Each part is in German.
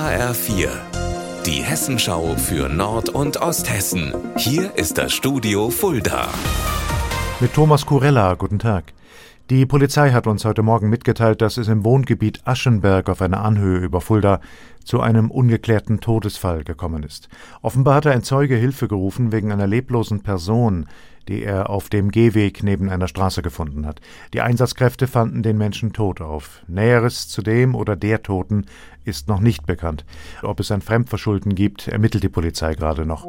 HR4, die Hessenschau für Nord- und Osthessen. Hier ist das Studio Fulda. Mit Thomas Kurella, guten Tag. Die Polizei hat uns heute Morgen mitgeteilt, dass es im Wohngebiet Aschenberg auf einer Anhöhe über Fulda zu einem ungeklärten Todesfall gekommen ist. Offenbar hat ein Zeuge Hilfe gerufen wegen einer leblosen Person, die er auf dem Gehweg neben einer Straße gefunden hat. Die Einsatzkräfte fanden den Menschen tot auf. Näheres zu dem oder der Toten ist noch nicht bekannt. Ob es ein Fremdverschulden gibt, ermittelt die Polizei gerade noch.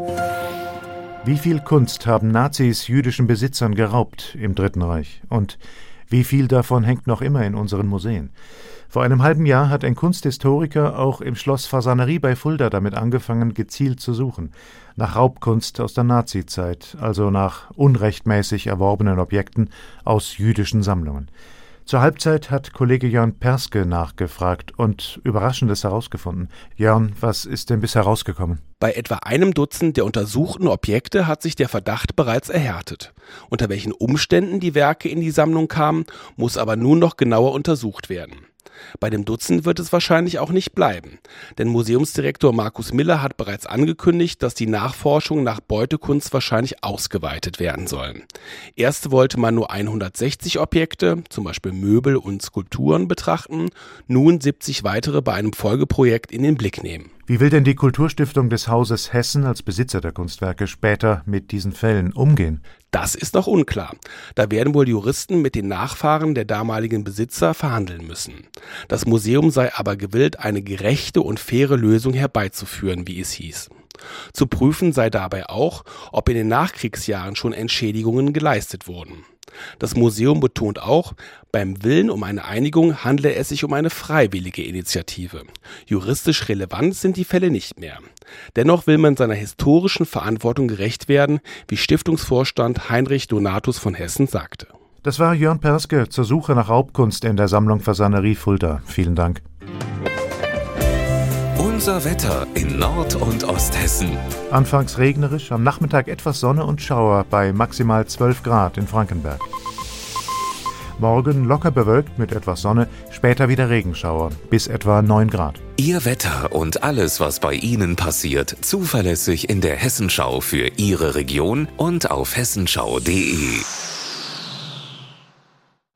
Wie viel Kunst haben Nazis jüdischen Besitzern geraubt im Dritten Reich? Und wie viel davon hängt noch immer in unseren Museen? Vor einem halben Jahr hat ein Kunsthistoriker auch im Schloss Fasanerie bei Fulda damit angefangen, gezielt zu suchen. Nach Raubkunst aus der Nazizeit, also nach unrechtmäßig erworbenen Objekten aus jüdischen Sammlungen. Zur Halbzeit hat Kollege Jörn Perske nachgefragt und Überraschendes herausgefunden. Jörn, was ist denn bisher herausgekommen? Bei etwa einem Dutzend der untersuchten Objekte hat sich der Verdacht bereits erhärtet. Unter welchen Umständen die Werke in die Sammlung kamen, muss aber nun noch genauer untersucht werden. Bei dem Dutzend wird es wahrscheinlich auch nicht bleiben, denn Museumsdirektor Markus Miller hat bereits angekündigt, dass die Nachforschungen nach Beutekunst wahrscheinlich ausgeweitet werden sollen. Erst wollte man nur 160 Objekte, zum Beispiel Möbel und Skulpturen, betrachten, nun 70 weitere bei einem Folgeprojekt in den Blick nehmen. Wie will denn die Kulturstiftung des Hauses Hessen als Besitzer der Kunstwerke später mit diesen Fällen umgehen? Das ist noch unklar. Da werden wohl Juristen mit den Nachfahren der damaligen Besitzer verhandeln müssen. Das Museum sei aber gewillt, eine gerechte und faire Lösung herbeizuführen, wie es hieß. Zu prüfen sei dabei auch, ob in den Nachkriegsjahren schon Entschädigungen geleistet wurden. Das Museum betont auch, beim Willen um eine Einigung handle es sich um eine freiwillige Initiative. Juristisch relevant sind die Fälle nicht mehr. Dennoch will man seiner historischen Verantwortung gerecht werden, wie Stiftungsvorstand Heinrich Donatus von Hessen sagte. Das war Jörn Perske zur Suche nach Raubkunst in der Sammlung Fasanerie Fulda. Vielen Dank. Unser Wetter in Nord- und Osthessen. Anfangs regnerisch, am Nachmittag etwas Sonne und Schauer bei maximal 12 Grad in Frankenberg. Morgen locker bewölkt mit etwas Sonne, später wieder Regenschauer bis etwa 9 Grad. Ihr Wetter und alles, was bei Ihnen passiert, zuverlässig in der Hessenschau für Ihre Region und auf hessenschau.de.